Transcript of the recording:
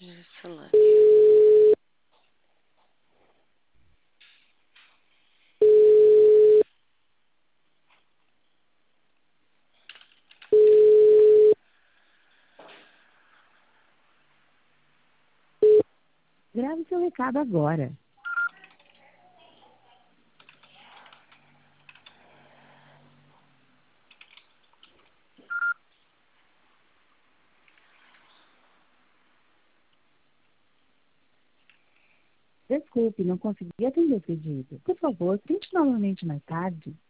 Gessilane. Grave seu recado agora. Desculpe, não consegui atender o pedido. Por favor, tente novamente mais tarde.